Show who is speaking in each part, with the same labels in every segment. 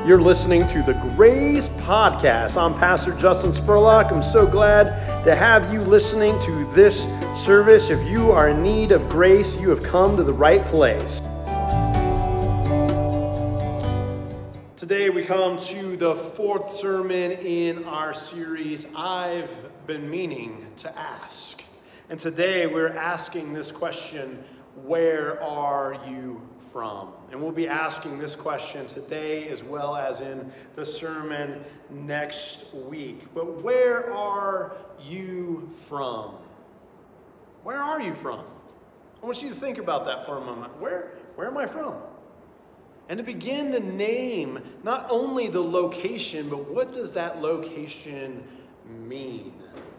Speaker 1: You're listening to the Grace Podcast. I'm Pastor Justin Spurlock. I'm so glad to have you listening to this service. If you are in need of grace, you have come to the right place. Today we come to the fourth sermon in our series, I've Been Meaning to Ask. And today we're asking this question, where are you from? And we'll be asking this question today as well as in the sermon next week. But where are you from? Where are you from? I want you to think about that for a moment. Where am I from? And to begin to name not only the location, but what does that location mean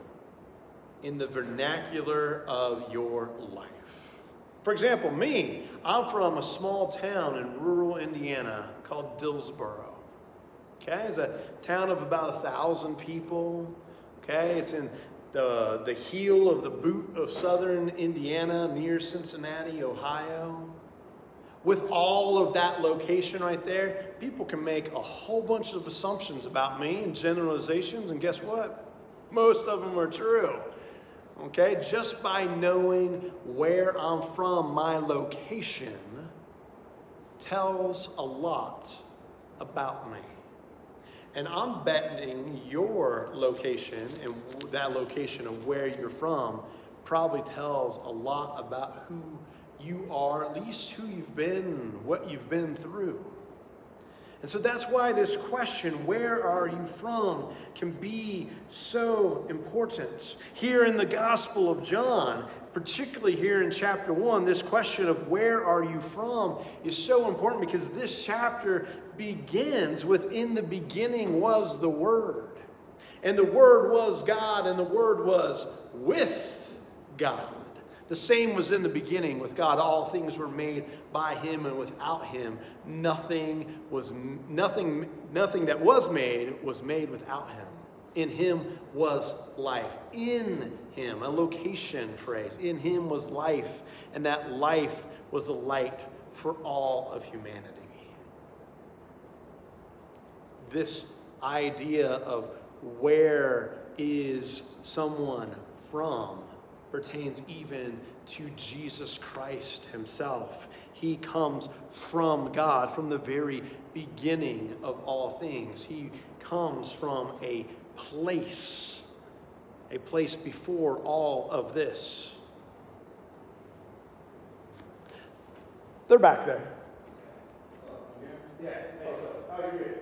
Speaker 1: in the vernacular of your life? For example, me, I'm from a small town in rural Indiana called Dillsboro. Okay, it's a town of about 1,000 people. Okay, it's in the heel of the boot of southern Indiana near Cincinnati, Ohio. With all of that location right there, people can make a whole bunch of assumptions about me and generalizations, and guess what? Most of them are true. Okay, just by knowing where I'm from, my location tells a lot about me. And I'm betting your location and that location of where you're from probably tells a lot about who you are, at least who you've been, what you've been through. And so that's why this question, where are you from, can be so important. Here in the Gospel of John, particularly here in chapter 1, this question of where are you from is so important because this chapter begins with, in the beginning was the Word. And the Word was God, and the Word was with God. The same was in the beginning with God. All things were made by Him, and without Him, nothing that was made without Him. In Him was life. In Him, a location phrase. In Him was life, and that life was the light for all of humanity. This idea of where is someone from pertains even to Jesus Christ Himself. He comes from God, from the very beginning of all things. He comes from a place before all of this. They're back there. Yeah. How are you?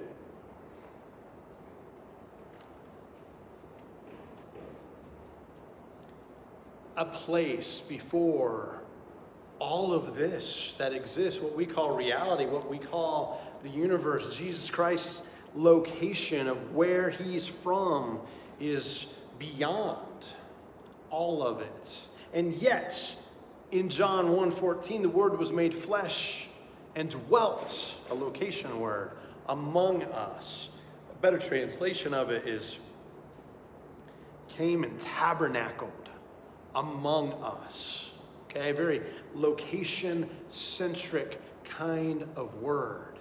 Speaker 1: A place before all of this that exists, what we call reality, what we call the universe. Jesus Christ's location of where He's from is beyond all of it. And yet, in John 1:14, the Word was made flesh and dwelt, a location word, among us. A better translation of it is came and tabernacled among us. Okay, a very location-centric kind of word.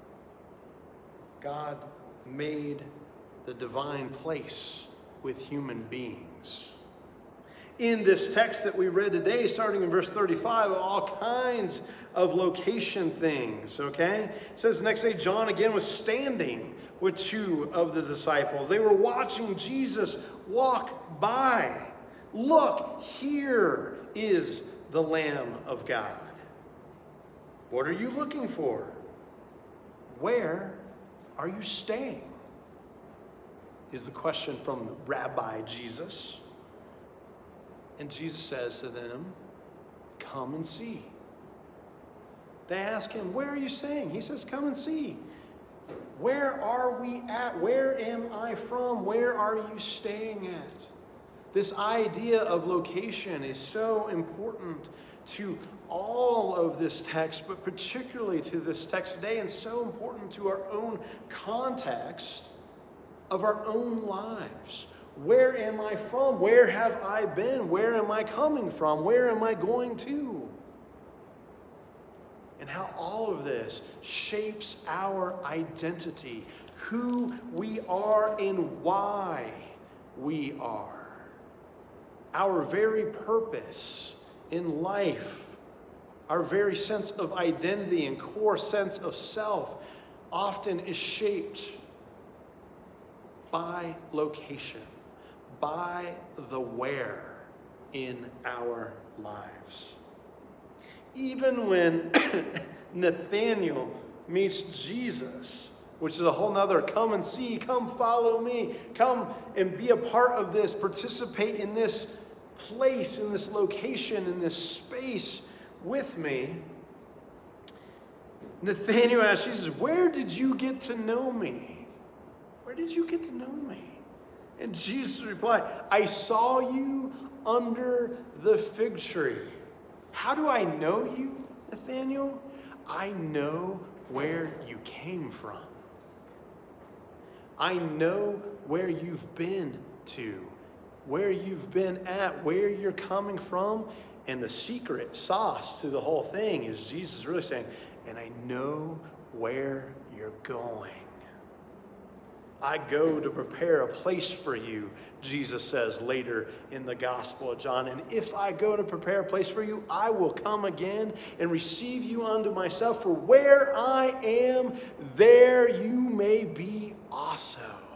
Speaker 1: God made the divine place with human beings. In this text that we read today, starting in verse 35, all kinds of location things, okay? It says the next day, John again was standing with two of the disciples. They were watching Jesus walk by. Look, here is the Lamb of God. What are you looking for? Where are you staying? Is the question from Rabbi Jesus. And Jesus says to them, come and see. They ask Him, where are you staying? He says, come and see. Where are we at? Where am I from? Where are you staying at? This idea of location is so important to all of this text, but particularly to this text today, and so important to our own context of our own lives. Where am I from? Where have I been? Where am I coming from? Where am I going to? And how all of this shapes our identity, who we are and why we are. Our very purpose in life, our very sense of identity and core sense of self often is shaped by location, by the where in our lives. Even when Nathanael meets Jesus, which is a whole nother come and see, come follow me, come and be a part of this, participate in this place, in this location, in this space with me. Nathanael asks Jesus, where did you get to know me? Where did you get to know me? And Jesus replied, I saw you under the fig tree. How do I know you, Nathanael? I know where you came from. I know where you've been to, where you've been at, where you're coming from. And the secret sauce to the whole thing is Jesus really saying, and I know where you're going. I go to prepare a place for you, Jesus says later in the Gospel of John. And if I go to prepare a place for you, I will come again and receive you unto myself. For where I am, there you may be also.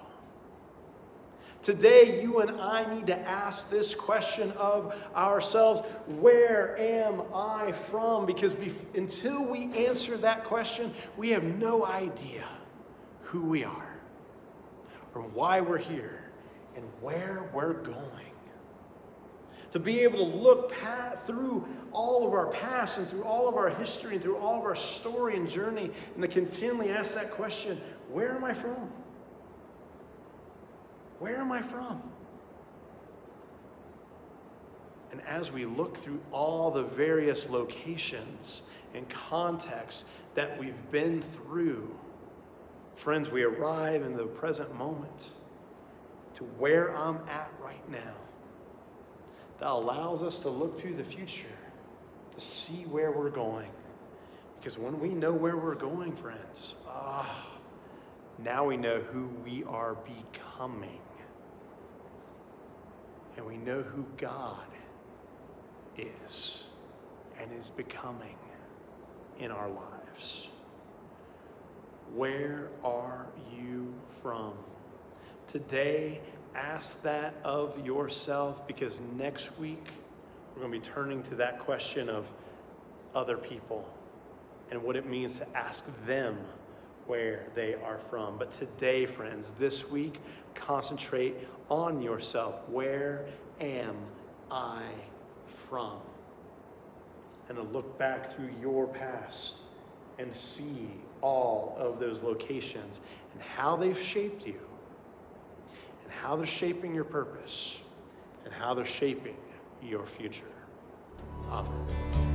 Speaker 1: Today, you and I need to ask this question of ourselves, where am I from? Because until we answer that question, we have no idea who we are, or why we're here, and where we're going. To be able to look through all of our past and through all of our history and through all of our story and journey, and to continually ask that question, where am I from? Where am I from? And as we look through all the various locations and contexts that we've been through, friends, we arrive in the present moment to where I'm at right now. That allows us to look to the future, to see where we're going. Because when we know where we're going, friends, now we know who we are becoming. And we know who God is and is becoming in our lives. Where are you from? Today, ask that of yourself, because next week we're going to be turning to that question of other people and what it means to ask them where they are from. But today, friends, this week, concentrate on yourself. Where am I from? And to look back through your past and see all of those locations and how they've shaped you, and how they're shaping your purpose, and how they're shaping your future. Amen.